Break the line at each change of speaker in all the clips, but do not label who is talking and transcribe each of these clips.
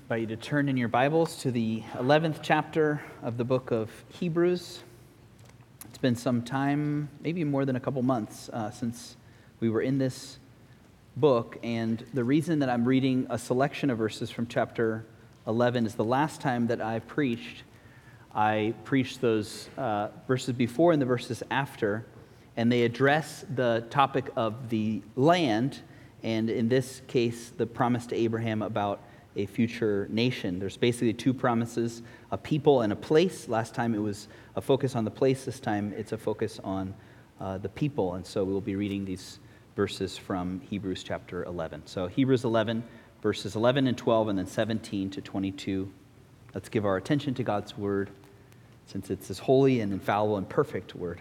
invite you to turn in your Bibles to the 11th chapter of the book of Hebrews. It's been some time, maybe more than a couple months, since we were in this book, and the reason that I'm reading a selection of verses from chapter 11 is the last time that I preached those verses before and the verses after, and they address the topic of the land, and in this case, the promise to Abraham about a future nation. There's basically two promises, a people and a place. Last time it was a focus on the place. This time it's a focus on the people. And so we'll be reading these verses from Hebrews chapter 11. So Hebrews 11, verses 11 and 12, and then 17 to 22. Let's give our attention to God's word, since it's His holy and infallible and perfect word.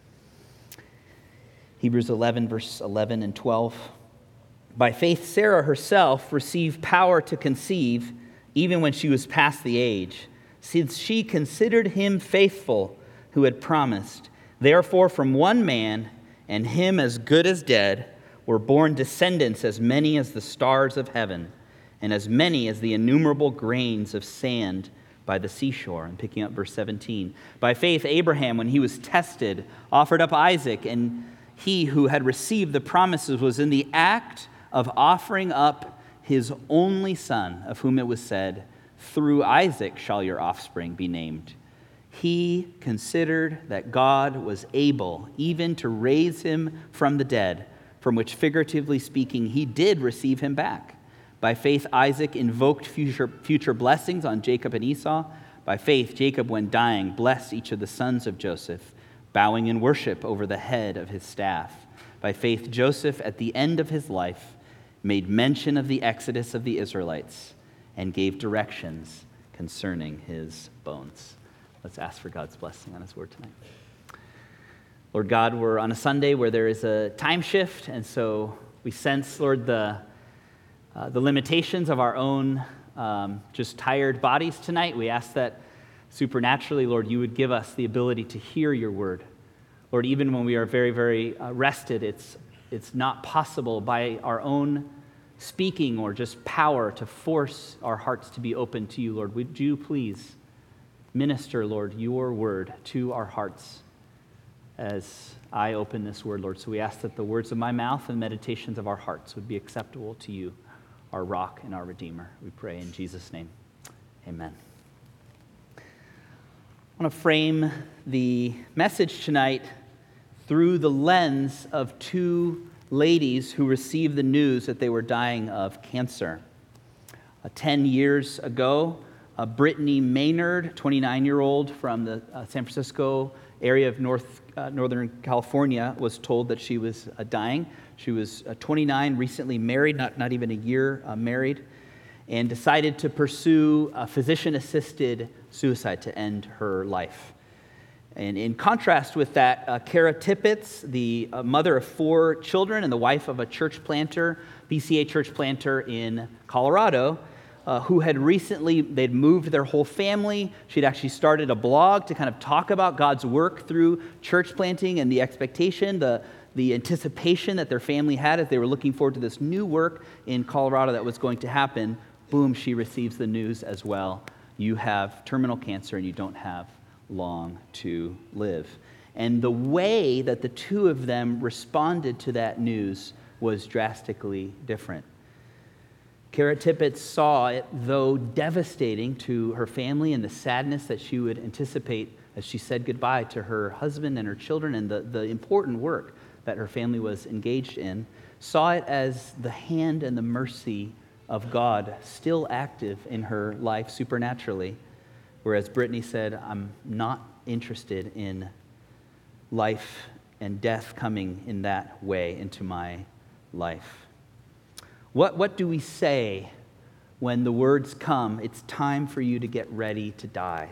Hebrews 11, verse 11 and 12. By faith, Sarah herself received power to conceive, even when she was past the age, since she considered him faithful who had promised. Therefore, from one man, and him as good as dead, were born descendants as many as the stars of heaven, and as many as the innumerable grains of sand by the seashore. And picking up verse 17. By faith, Abraham, when he was tested, offered up Isaac, and he who had received the promises was in the act of offering up his only son, of whom it was said, "Through Isaac shall your offspring be named." He considered that God was able even to raise him from the dead, from which, figuratively speaking, he did receive him back. By faith, Isaac invoked future blessings on Jacob and Esau. By faith, Jacob, when dying, blessed each of the sons of Joseph, bowing in worship over the head of his staff. By faith, Joseph, at the end of his life, made mention of the exodus of the Israelites and gave directions concerning his bones. Let's ask for God's blessing on his word tonight. Lord God, we're on a Sunday where there is a time shift, and so we sense, Lord, the limitations of our own just tired bodies tonight. We ask that supernaturally, Lord, you would give us the ability to hear your word. Lord, even when we are very, very rested, it's not possible by our own speaking or just power to force our hearts to be open to you, Lord. Would you please minister, Lord, your word to our hearts as I open this word, Lord. So we ask that the words of my mouth and meditations of our hearts would be acceptable to you, our rock and our redeemer. We pray in Jesus' name. Amen. I want to frame the message tonight through the lens of two ladies who received the news that they were dying of cancer. 10 years ago, Brittany Maynard, 29-year-old from the San Francisco area of Northern California, was told that she was dying. She was 29, recently married, not even a year married, and decided to pursue physician-assisted suicide to end her life. And in contrast with that, Kara Tippett, the mother of 4 children and the wife of a church planter, BCA church planter in Colorado, who had recently, they'd moved their whole family. She'd actually started a blog to kind of talk about God's work through church planting and the expectation, the anticipation that their family had as they were looking forward to this new work in Colorado that was going to happen. Boom, she receives the news as well. You have terminal cancer and you don't have long to live. And the way that the two of them responded to that news was drastically different. Kara Tippett saw it, though devastating to her family and the sadness that she would anticipate as she said goodbye to her husband and her children and the important work that her family was engaged in, saw it as the hand and the mercy of God still active in her life supernaturally. Whereas Brittany said, I'm not interested in life and death coming in that way into my life. What do we say when the words come, it's time for you to get ready to die?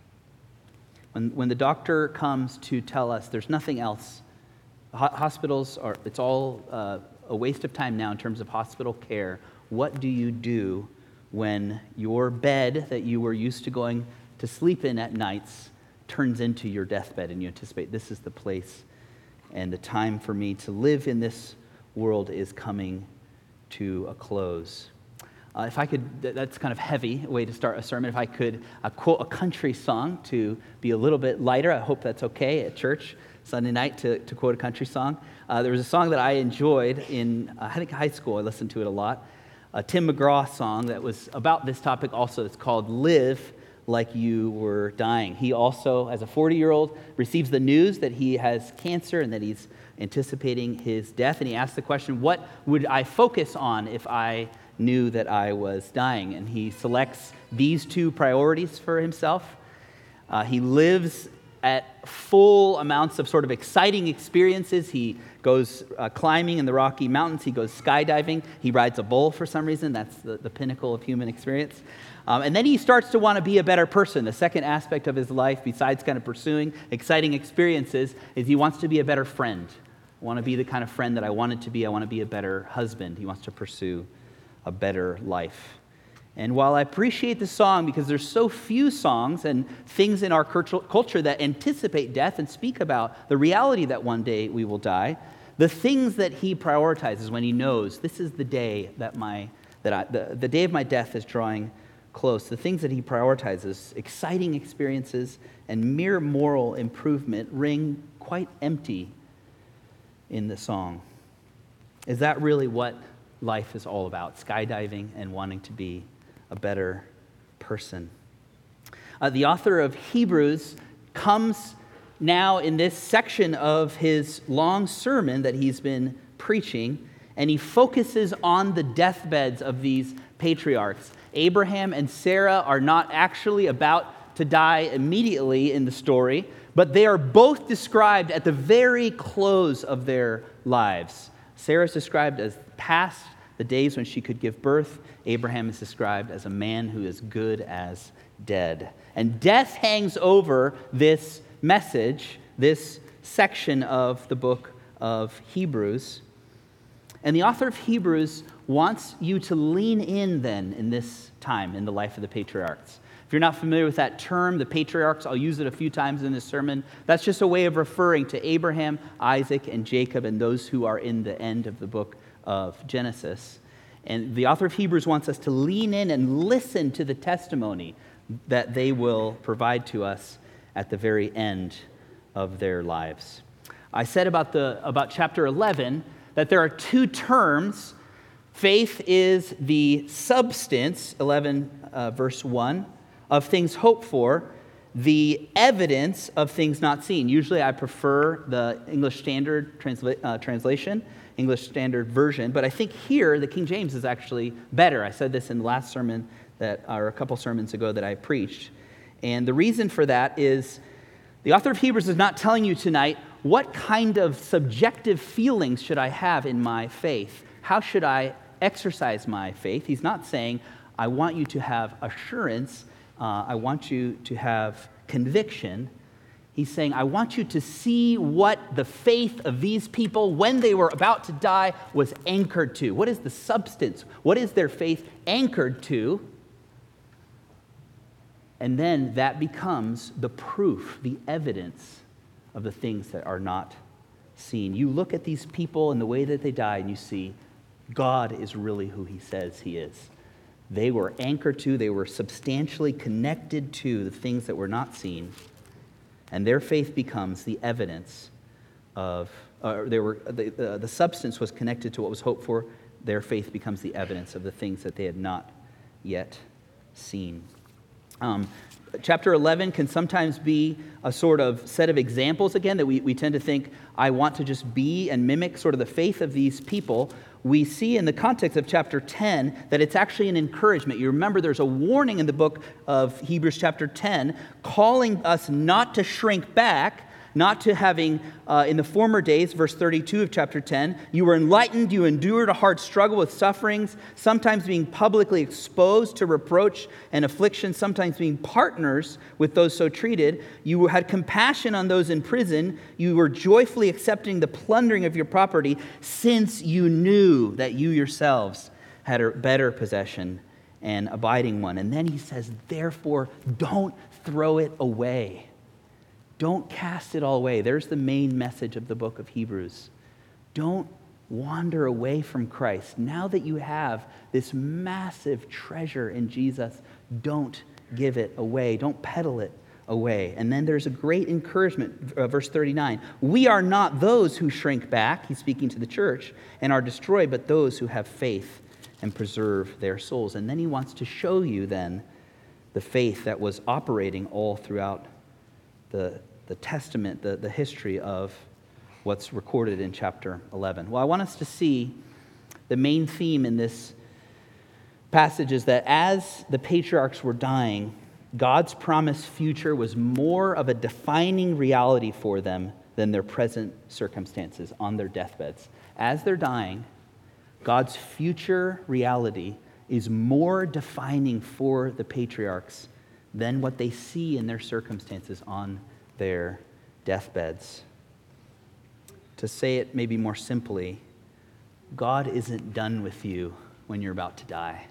When the doctor comes to tell us there's nothing else, hospitals are, it's all a waste of time now in terms of hospital care. What do you do when your bed that you were used to going to sleep in at nights turns into your deathbed and you anticipate this is the place and the time for me to live in this world is coming to a close? If I could, that's kind of heavy way to start a sermon. If I could quote a country song to be a little bit lighter, I hope that's okay at church Sunday night to quote a country song. There was a song that I enjoyed in, I think, high school. I listened to it a lot. A Tim McGraw song that was about this topic also. It's called Live Like You Were Dying. He also, as a 40-year-old, receives the news that he has cancer and that he's anticipating his death. And he asks the question, what would I focus on if I knew that I was dying? And he selects these two priorities for himself. He lives at full amounts of sort of exciting experiences. He goes climbing in the Rocky Mountains. He goes skydiving. He rides a bull for some reason. That's the pinnacle of human experience. And then he starts to want to be a better person. The second aspect of his life, besides kind of pursuing exciting experiences, is he wants to be a better friend. I want to be the kind of friend that I wanted to be. I want to be a better husband. He wants to pursue a better life. And while I appreciate the song because there's so few songs and things in our culture that anticipate death and speak about the reality that one day we will die, the things that he prioritizes when he knows this is the day the day of my death is drawing close, the things that he prioritizes, exciting experiences and mere moral improvement, ring quite empty in the song. Is that really what life is all about? Skydiving and wanting to be a better person. The author of Hebrews comes now in this section of his long sermon that he's been preaching, and he focuses on the deathbeds of these patriarchs. Abraham and Sarah are not actually about to die immediately in the story, but they are both described at the very close of their lives. Sarah is described as past the days when she could give birth. Abraham is described as a man who is good as dead. And death hangs over this message, this section of the book of Hebrews. And the author of Hebrews wants you to lean in then in this time in the life of the patriarchs. If you're not familiar with that term, the patriarchs, I'll use it a few times in this sermon. That's just a way of referring to Abraham, Isaac, and Jacob, and those who are in the end of the book of Genesis. And the author of Hebrews wants us to lean in and listen to the testimony that they will provide to us at the very end of their lives. I said about chapter 11 that there are two terms. Faith is the substance, 11 verse 1, of things hoped for, the evidence of things not seen. Usually I prefer the English Standard Translation, English Standard Version, but I think here the King James is actually better. I said this in the last sermon or a couple sermons ago that I preached. And the reason for that is the author of Hebrews is not telling you tonight what kind of subjective feelings should I have in my faith. How should I exercise my faith? He's not saying, I want you to have assurance. I want you to have conviction. He's saying, I want you to see what the faith of these people, when they were about to die, was anchored to. What is the substance? What is their faith anchored to? And then that becomes the proof, the evidence of the things that are not seen. You look at these people and the way that they died, and you see God is really who he says he is. They were anchored to, they were substantially connected to the things that were not seen. And their faith becomes the evidence of, the substance was connected to what was hoped for. Their faith becomes the evidence of the things that they had not yet seen. Chapter 11 can sometimes be a sort of set of examples, again, that we tend to think, I want to just be and mimic sort of the faith of these people. We see in the context of chapter 10 that it's actually an encouragement. You remember there's a warning in the book of Hebrews chapter 10 calling us not to shrink back, not to having, in the former days, verse 32 of chapter 10, you were enlightened, you endured a hard struggle with sufferings, sometimes being publicly exposed to reproach and affliction, sometimes being partners with those so treated. You had compassion on those in prison. You were joyfully accepting the plundering of your property, since you knew that you yourselves had a better possession and abiding one. And then he says, therefore, don't throw it away. Don't cast it all away. There's the main message of the book of Hebrews. Don't wander away from Christ, now that you have this massive treasure in Jesus, don't give it away. Don't peddle it away. And then there's a great encouragement, verse 39. We are not those who shrink back, he's speaking to the church, and are destroyed, but those who have faith and preserve their souls. And then he wants to show you then the faith that was operating all throughout the Testament, the history of what's recorded in chapter 11. Well, I want us to see the main theme in this passage is that as the patriarchs were dying, God's promised future was more of a defining reality for them than their present circumstances on their deathbeds. As they're dying, God's future reality is more defining for the patriarchs than what they see in their circumstances on their deathbeds. To say it maybe more simply, God isn't done with you when you're about to die.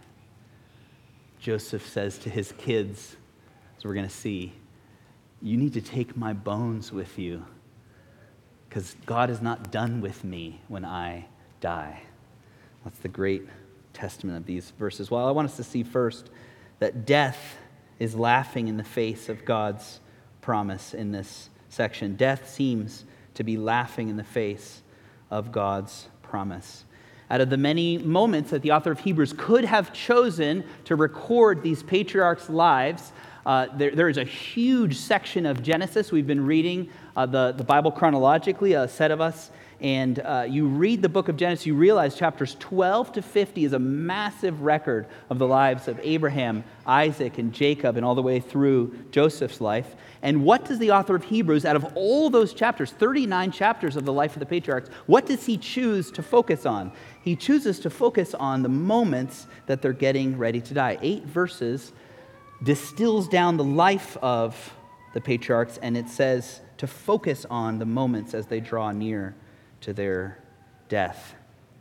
Joseph says to his kids, as we're going to see, you need to take my bones with you because God is not done with me when I die. That's the great testament of these verses. Well, I want us to see first that death is laughing in the face of God's promise in this section. Death seems to be laughing in the face of God's promise. Out of the many moments that the author of Hebrews could have chosen to record these patriarchs' lives, there is a huge section of Genesis. We've been reading the Bible chronologically, a set of us, and you read the book of Genesis, you realize chapters 12 to 50 is a massive record of the lives of Abraham, Isaac, and Jacob, and all the way through Joseph's life. And what does the author of Hebrews, out of all those chapters, 39 chapters of the life of the patriarchs, what does he choose to focus on? He chooses to focus on the moments that they're getting ready to die. 8 verses distills down the life of the patriarchs, and it says to focus on the moments as they draw near to their death.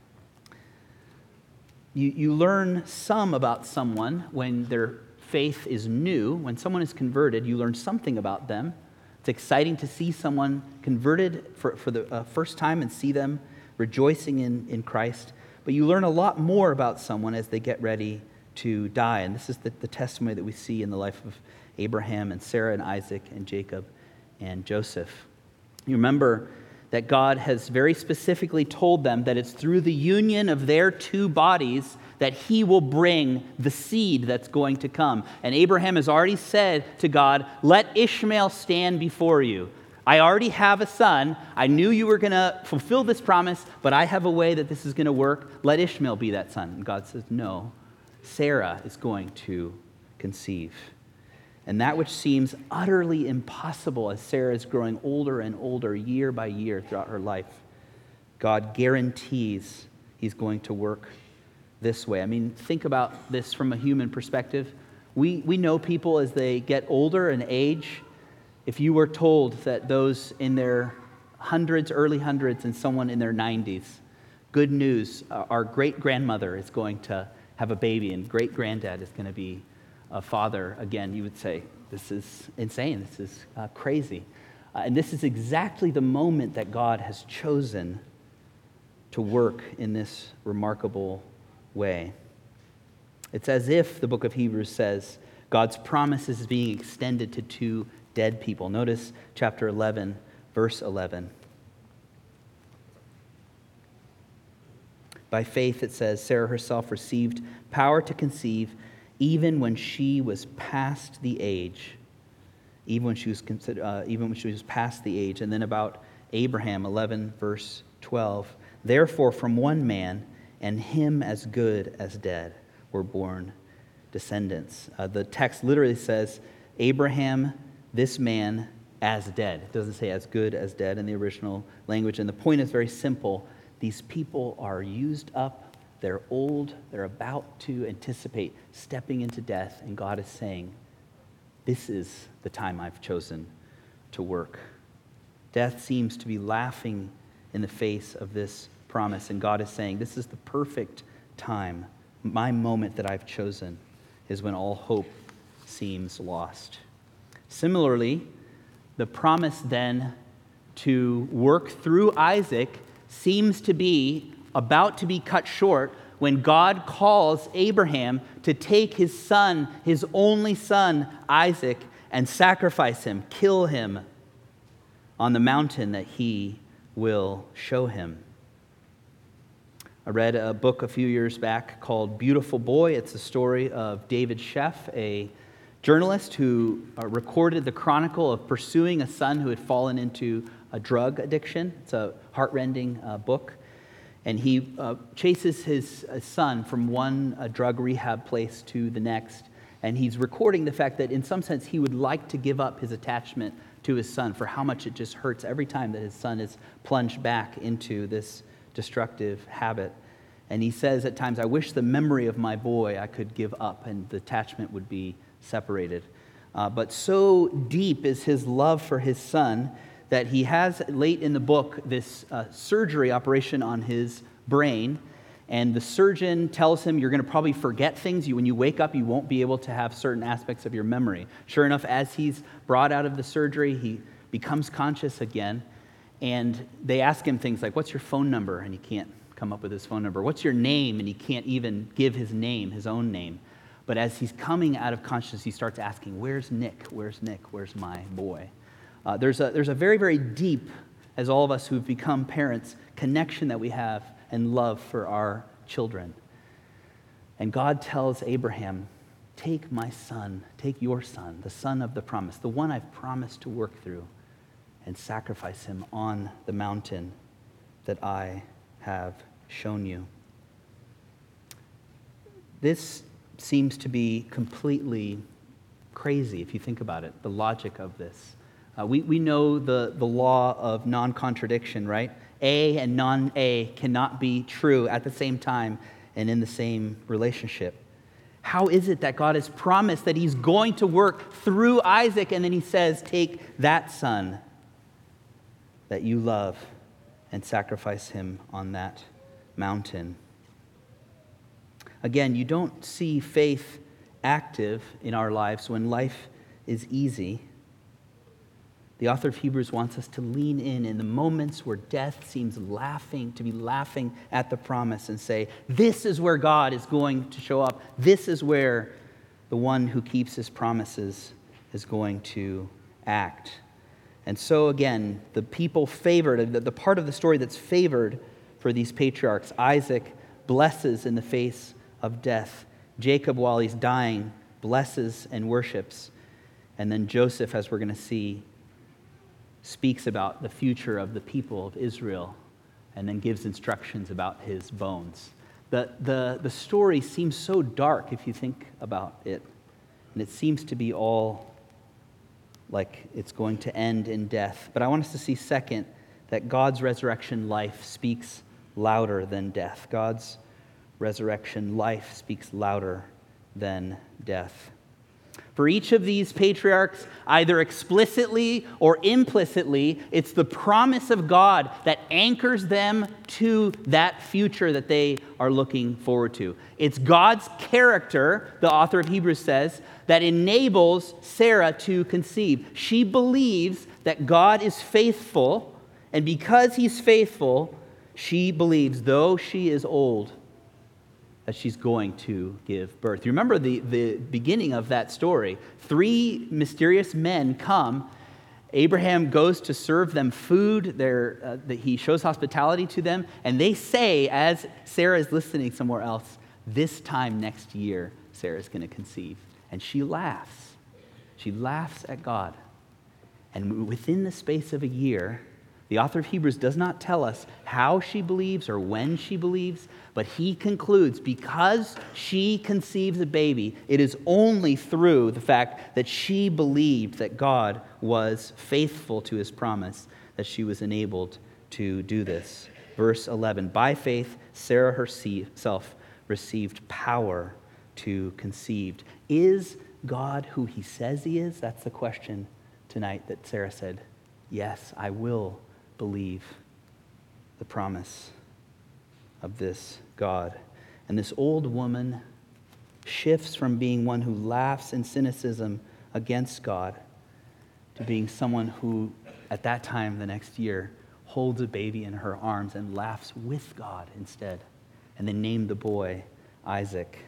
You learn some about someone when their faith is new. When someone is converted, you learn something about them. It's exciting to see someone converted for the first time and see them rejoicing in Christ. But you learn a lot more about someone as they get ready to die. And this is the testimony that we see in the life of Abraham and Sarah and Isaac and Jacob and Joseph. You remember that God has very specifically told them that it's through the union of their two bodies that he will bring the seed that's going to come. And Abraham has already said to God, let Ishmael stand before you. I already have a son. I knew you were going to fulfill this promise, but I have a way that this is going to work. Let Ishmael be that son. And God says, no, Sarah is going to conceive. And that which seems utterly impossible as Sarah is growing older and older year by year throughout her life, God guarantees he's going to work this way. I mean, think about this from a human perspective. We know people as they get older and age. If you were told that those in their hundreds, early hundreds, and someone in their 90s, good news, our great-grandmother is going to have a baby and great-granddad is going to be a father again, you would say, this is insane, this is crazy. And this is exactly the moment that God has chosen to work in this remarkable way. It's as if the book of Hebrews says God's promise is being extended to two dead people. Notice chapter 11, verse 11. By faith, it says, Sarah herself received power to conceive even when she was past the age. Even when she was past the age. And then about Abraham, 11, verse 12. Therefore, from one man, and him as good as dead, were born descendants. The text literally says, Abraham, this man, as dead. It doesn't say as good as dead in the original language. And the point is very simple. These people are used up. They're old. They're about to anticipate stepping into death. And God is saying, this is the time I've chosen to work. Death seems to be laughing in the face of this promise. And God is saying, this is the perfect time. My moment that I've chosen is when all hope seems lost. Similarly, the promise then to work through Isaac seems to be about to be cut short when God calls Abraham to take his son, his only son, Isaac, and sacrifice him, kill him on the mountain that he will show him. I read a book a few years back called Beautiful Boy. It's the story of David Sheff, a journalist who recorded the chronicle of pursuing a son who had fallen into a drug addiction. It's a heartrending book. And he chases his son from one drug rehab place to the next. And he's recording the fact that in some sense he would like to give up his attachment to his son for how much it just hurts every time that his son is plunged back into this destructive habit. And he says at times, I wish the memory of my boy I could give up and the attachment would be separated. But so deep is his love for his son that he has, late in the book, this surgery operation on his brain. And the surgeon tells him, you're going to probably forget things. When you wake up, you won't be able to have certain aspects of your memory. Sure enough, as he's brought out of the surgery, he becomes conscious again. And they ask him things like, what's your phone number? And he can't come up with his phone number. What's your name? And he can't even give his name, his own name. But as he's coming out of consciousness, he starts asking, where's Nick? Where's Nick? Where's my boy? There's a very, very deep, as all of us who've become parents, connection that we have and love for our children. And God tells Abraham, take my son, take your son, the son of the promise, the one I've promised to work through, and sacrifice him on the mountain that I have shown you. This seems to be completely crazy if you think about it, the logic of this. We know the law of non-contradiction, right? A and non-A cannot be true at the same time and in the same relationship. How is it that God has promised that he's going to work through Isaac, and then he says, take that son that you love and sacrifice him on that mountain? Again, you don't see faith active in our lives when life is easy. The author of Hebrews wants us to lean in the moments where death seems to be laughing at the promise and say, this is where God is going to show up. This is where the one who keeps his promises is going to act. And so again, the people favored, the part of the story that's favored for these patriarchs, Isaac blesses in the face of death. Jacob, while he's dying, blesses and worships. And then Joseph, as we're going to see, speaks about the future of the people of Israel and then gives instructions about his bones. The story seems so dark if you think about it. And it seems to be all like it's going to end in death. But I want us to see, second, that God's resurrection life speaks louder than death. God's resurrection life speaks louder than death. For each of these patriarchs, either explicitly or implicitly, it's the promise of God that anchors them to that future that they are looking forward to. It's God's character, the author of Hebrews says, that enables Sarah to conceive. She believes that God is faithful, and because he's faithful, she believes, though she is old, that she's going to give birth. You remember the beginning of that story. 3 mysterious men come. Abraham goes to serve them food. He shows hospitality to them. And they say, as Sarah is listening somewhere else, this time next year, Sarah's going to conceive. And she laughs. She laughs at God. And within the space of a year, the author of Hebrews does not tell us how she believes or when she believes, but he concludes because she conceives a baby, it is only through the fact that she believed that God was faithful to his promise that she was enabled to do this. Verse 11, by faith, Sarah herself received power to conceive. Is God who he says he is? That's the question tonight that Sarah said, yes, I will believe the promise of this God. And this old woman shifts from being one who laughs in cynicism against God to being someone who, at that time the next year, holds a baby in her arms and laughs with God instead. And they named the boy Isaac.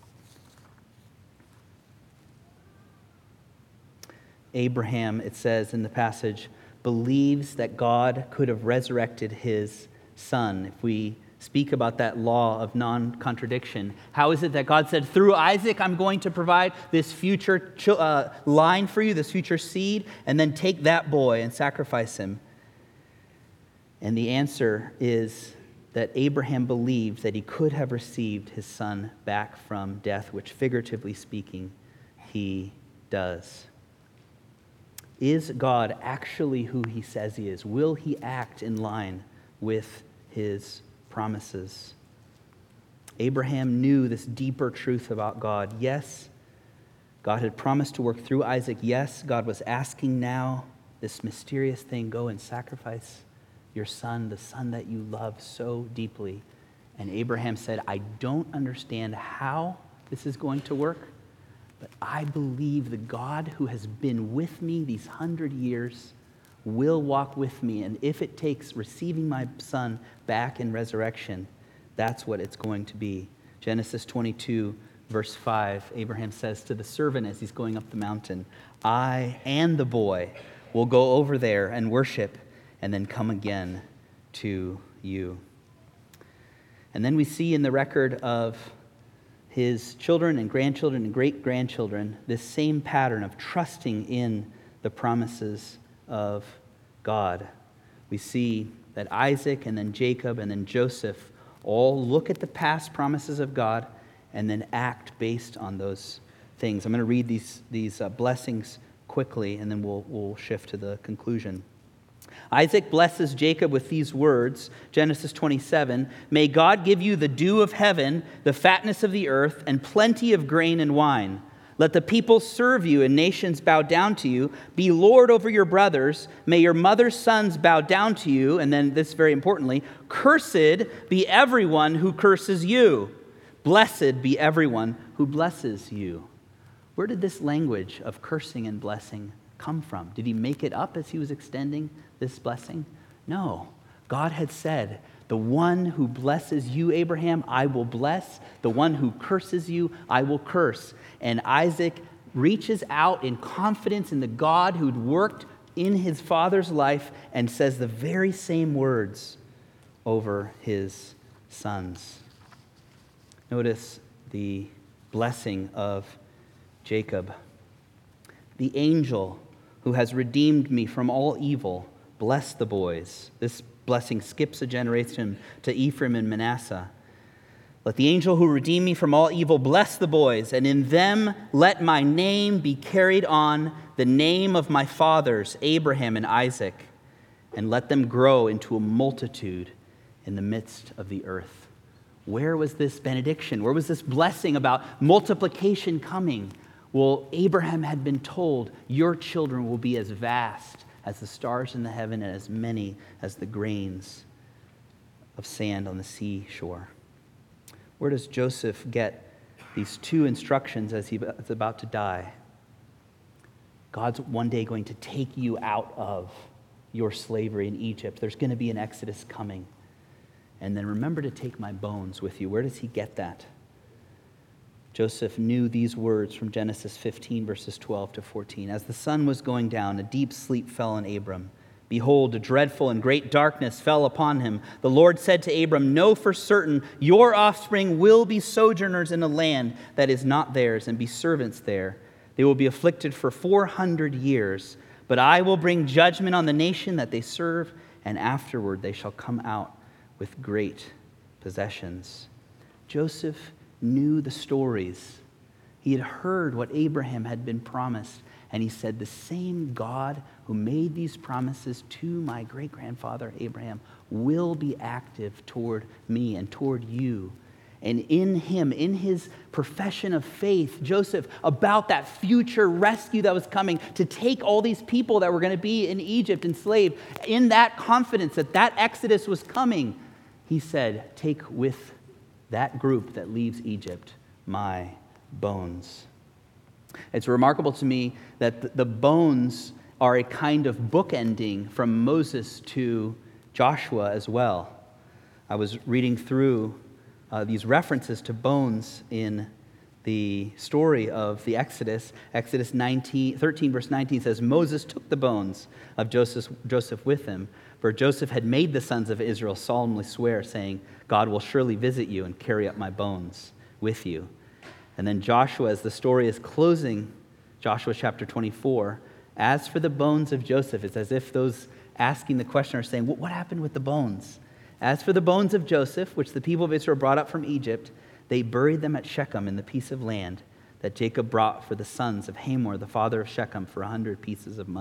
Abraham, it says in the passage, believes that God could have resurrected his son. If we speak about that law of non-contradiction, how is it that God said, through Isaac, I'm going to provide this future line for you, this future seed, and then take that boy and sacrifice him? And the answer is that Abraham believed that he could have received his son back from death, which figuratively speaking, he does. Is God actually who he says he is? Will he act in line with his promises? Abraham knew this deeper truth about God. Yes, God had promised to work through Isaac. Yes, God was asking now this mysterious thing, go and sacrifice your son, the son that you love so deeply. And Abraham said, I don't understand how this is going to work, but I believe the God who has been with me these 100 years will walk with me. And if it takes receiving my son back in resurrection, that's what it's going to be. Genesis 22, verse 5, Abraham says to the servant as he's going up the mountain, I and the boy will go over there and worship and then come again to you. And then we see in the record of his children and grandchildren and great-grandchildren this same pattern of trusting in the promises of God. We see that Isaac and then Jacob and then Joseph all look at the past promises of God and then act based on those things. I'm going to read these blessings quickly, and then we'll shift to the conclusion. Isaac blesses Jacob with these words, Genesis 27, may God give you the dew of heaven, the fatness of the earth, and plenty of grain and wine. Let the people serve you and nations bow down to you. Be Lord over your brothers. May your mother's sons bow down to you. And then this very importantly, cursed be everyone who curses you. Blessed be everyone who blesses you. Where did this language of cursing and blessing come from? Did he make it up as he was extending this blessing? No. God had said, the one who blesses you, Abraham, I will bless. The one who curses you, I will curse. And Isaac reaches out in confidence in the God who'd worked in his father's life and says the very same words over his sons. Notice the blessing of Jacob. The angel who has redeemed me from all evil, bless the boys. This blessing skips a generation to Ephraim and Manasseh. Let the angel who redeemed me from all evil bless the boys, and in them let my name be carried on, the name of my fathers, Abraham and Isaac, and let them grow into a multitude in the midst of the earth. Where was this benediction? Where was this blessing about multiplication coming? Well, Abraham had been told, your children will be as vast as the stars in the heaven and as many as the grains of sand on the seashore. Where does Joseph get these two instructions as he is about to die? God's one day going to take you out of your slavery in Egypt. There's going to be an exodus coming. And then remember to take my bones with you. Where does he get that? Joseph knew these words from Genesis 15, verses 12 to 14. As the sun was going down, a deep sleep fell on Abram. Behold, a dreadful and great darkness fell upon him. The Lord said to Abram, know for certain your offspring will be sojourners in a land that is not theirs, and be servants there. They will be afflicted for 400 years, but I will bring judgment on the nation that they serve, and afterward they shall come out with great possessions. Joseph knew the stories. He had heard what Abraham had been promised, and he said, the same God who made these promises to my great-grandfather Abraham will be active toward me and toward you. And in him, in his profession of faith, Joseph, about that future rescue that was coming to take all these people that were going to be in Egypt enslaved, in that confidence that that exodus was coming, he said, take with that group that leaves Egypt my bones. It's remarkable to me that the bones are a kind of bookending from Moses to Joshua as well. I was reading through these references to bones in the story of the Exodus. Exodus 13, verse 19 says, Moses took the bones of Joseph with him, for Joseph had made the sons of Israel solemnly swear, saying, God will surely visit you and carry up my bones with you. And then Joshua, as the story is closing, Joshua chapter 24, as for the bones of Joseph, it's as if those asking the question are saying, what happened with the bones? As for the bones of Joseph, which the people of Israel brought up from Egypt, they buried them at Shechem in the piece of land that Jacob brought for the sons of Hamor, the father of Shechem, for 100 pieces of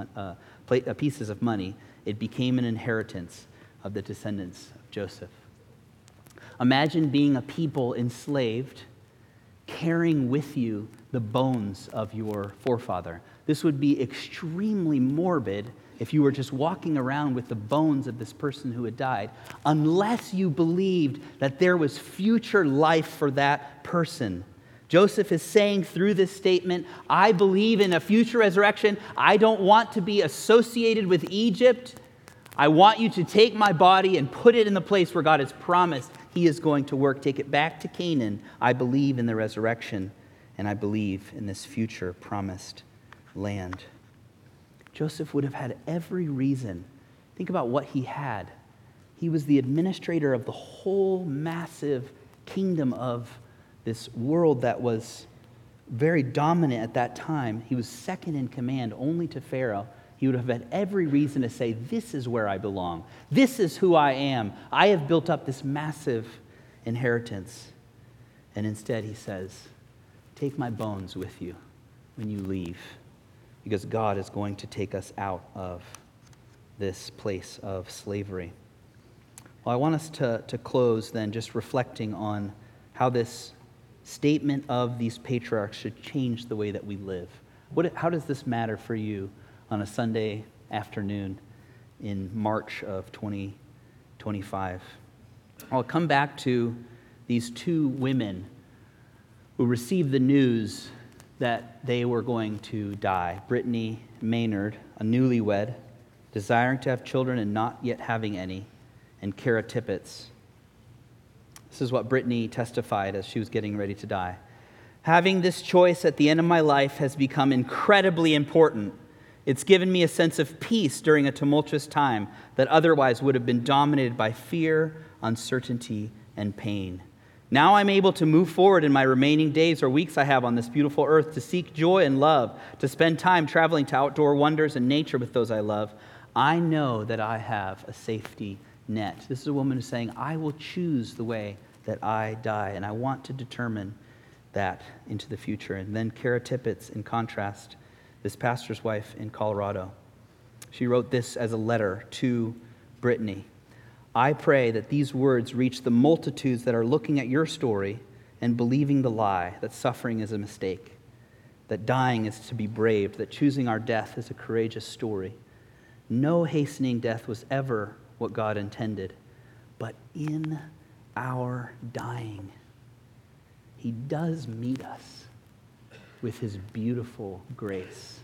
money. It became an inheritance of the descendants of Joseph. Imagine being a people enslaved, carrying with you the bones of your forefather. This would be extremely morbid if you were just walking around with the bones of this person who had died, unless you believed that there was future life for that person. Joseph is saying through this statement, I believe in a future resurrection. I don't want to be associated with Egypt. I want you to take my body and put it in the place where God has promised he is going to work. Take it back to Canaan. I believe in the resurrection, and I believe in this future promised land. Joseph would have had every reason. Think about what he had. He was the administrator of the whole massive kingdom of this world that was very dominant at that time. He was second in command only to Pharaoh. He would have had every reason to say, this is where I belong. This is who I am. I have built up this massive inheritance. And instead he says, take my bones with you when you leave, because God is going to take us out of this place of slavery. Well, I want us to close then just reflecting on how this statement of these patriarchs should change the way that we live. How does this matter for you on a Sunday afternoon in March of 2025? I'll come back to these two women who received the news that they were going to die. Brittany Maynard, a newlywed, desiring to have children and not yet having any, and Kara Tippett. This is what Brittany testified as she was getting ready to die. Having this choice at the end of my life has become incredibly important. It's given me a sense of peace during a tumultuous time that otherwise would have been dominated by fear, uncertainty, and pain. Now I'm able to move forward in my remaining days or weeks I have on this beautiful earth to seek joy and love, to spend time traveling to outdoor wonders and nature with those I love. I know that I have a safety net. This is a woman who's saying, I will choose the way that I die, and I want to determine that into the future. And then Kara Tippett, in contrast, this pastor's wife in Colorado, she wrote this as a letter to Brittany. I pray that these words reach the multitudes that are looking at your story and believing the lie that suffering is a mistake, that dying is to be braved, that choosing our death is a courageous story. No hastening death was ever what God intended, but in our dying, he does meet us with his beautiful grace.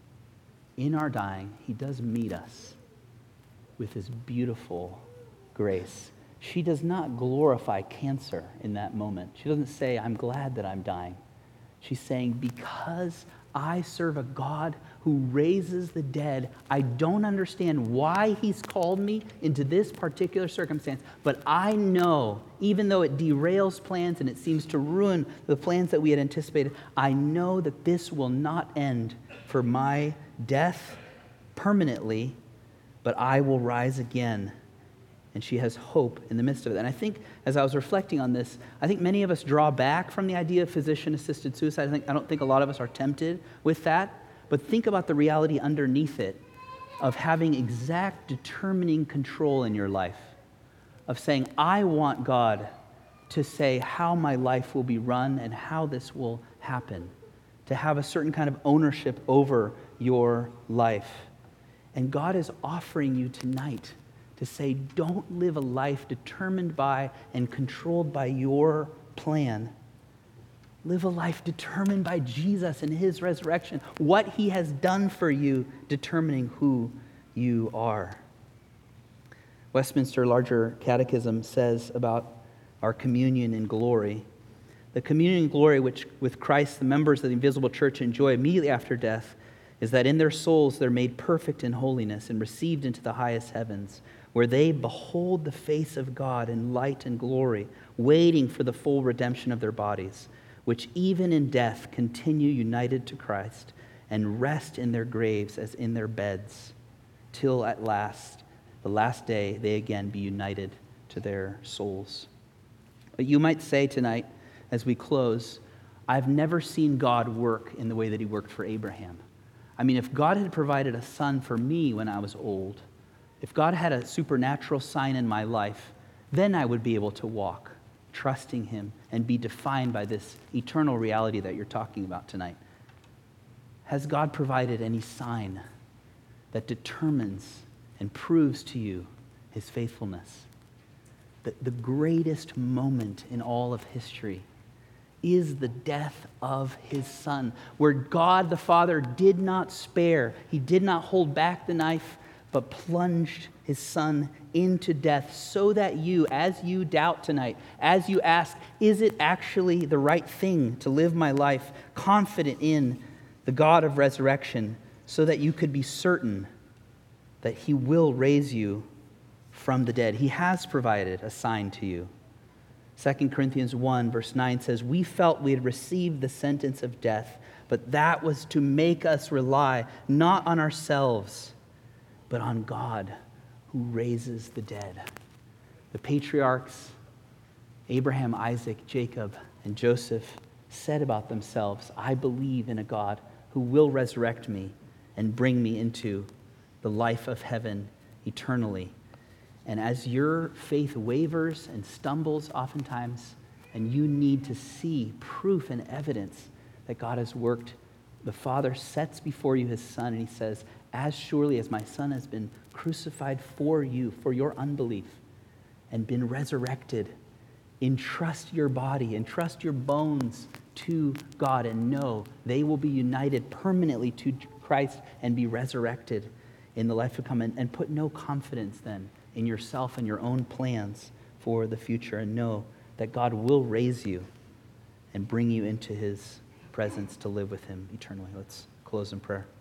In our dying, he does meet us with his beautiful grace. She does not glorify cancer in that moment. She doesn't say, I'm glad that I'm dying. She's saying, because I serve a God who raises the dead, I don't understand why he's called me into this particular circumstance, but I know, even though it derails plans and it seems to ruin the plans that we had anticipated, I know that this will not end for my death permanently, but I will rise again. And she has hope in the midst of it. And I think, as I was reflecting on this, I think many of us draw back from the idea of physician-assisted suicide. I don't think a lot of us are tempted with that. But think about the reality underneath it of having exact determining control in your life, of saying, I want God to say how my life will be run and how this will happen, to have a certain kind of ownership over your life. And God is offering you tonight to say, don't live a life determined by and controlled by your plan. Live a life determined by Jesus and his resurrection, what he has done for you, determining who you are. Westminster Larger Catechism says about our communion in glory. The communion in glory which with Christ the members of the invisible church enjoy immediately after death is that in their souls they're made perfect in holiness and received into the highest heavens, where they behold the face of God in light and glory, waiting for the full redemption of their bodies, which even in death continue united to Christ and rest in their graves as in their beds, till at last, the last day, they again be united to their souls. But you might say tonight, as we close, I've never seen God work in the way that he worked for Abraham. I mean, if God had provided a son for me when I was old, if God had a supernatural sign in my life, then I would be able to walk, trusting him, and be defined by this eternal reality that you're talking about tonight. Has God provided any sign that determines and proves to you his faithfulness? The greatest moment in all of history is the death of his son, where God the Father did not spare. He did not hold back the knife, but plunged his son into death so that you, as you doubt tonight, as you ask, is it actually the right thing to live my life confident in the God of resurrection, so that you could be certain that he will raise you from the dead. He has provided a sign to you. 2 Corinthians 1 verse 9 says, we felt we had received the sentence of death, but that was to make us rely not on ourselves, but on God who raises the dead. The patriarchs, Abraham, Isaac, Jacob, and Joseph, said about themselves, I believe in a God who will resurrect me and bring me into the life of heaven eternally. And as your faith wavers and stumbles oftentimes, and you need to see proof and evidence that God has worked, the Father sets before you his Son, and he says, as surely as my Son has been crucified for you, for your unbelief, and been resurrected, entrust your body, entrust your bones to God, and know they will be united permanently to Christ and be resurrected in the life to come. And put no confidence then in yourself and your own plans for the future, and know that God will raise you and bring you into his presence to live with him eternally. Let's close in prayer.